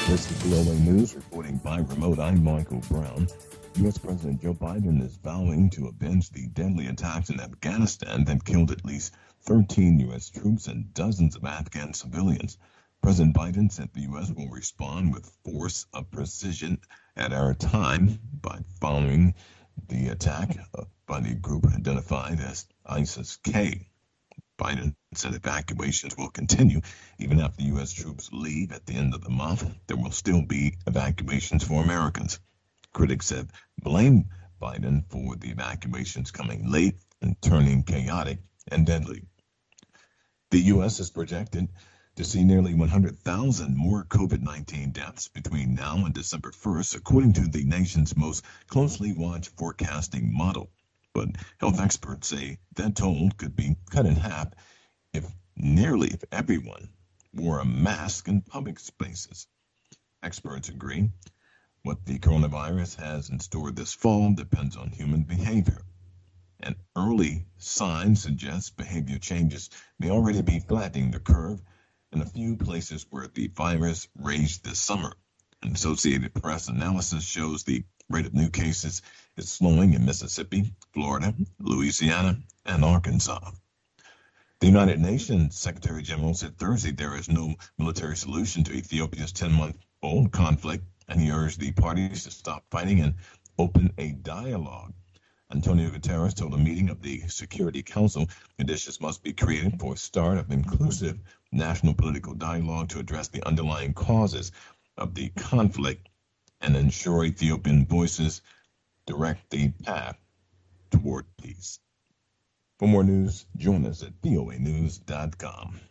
This is VOA News reporting by remote. I'm Michael Brown. U.S. President Joe Biden is vowing to avenge the deadly attacks in Afghanistan that killed at least 13 U.S. troops and dozens of Afghan civilians. President Biden said the U.S. will respond with force of precision at our time by following the attack by the group identified as ISIS-K. Biden said evacuations will continue even after U.S. troops leave at the end of the month. There will still be evacuations for Americans. Critics have blamed Biden for the evacuations coming late and turning chaotic and deadly. The U.S. is projected to see nearly 100,000 more COVID-19 deaths between now and December 1st, according to the nation's most closely watched forecasting model. But health experts say that toll could be cut in half if everyone wore a mask in public spaces. Experts agree. What the coronavirus has in store this fall depends on human behavior. And early signs suggest behavior changes may already be flattening the curve in a few places where the virus raged this summer. An Associated Press analysis shows the rate of new cases is slowing in Mississippi, Florida, Louisiana, and Arkansas. The United Nations Secretary General said Thursday there is no military solution to Ethiopia's 10-month-old conflict, and he urged the parties to stop fighting and open a dialogue. Antonio Guterres told a meeting of the Security Council conditions must be created for a start of inclusive national political dialogue to address the underlying causes of the conflict and ensure Ethiopian voices direct the path toward peace. For more news, join us at voanews.com.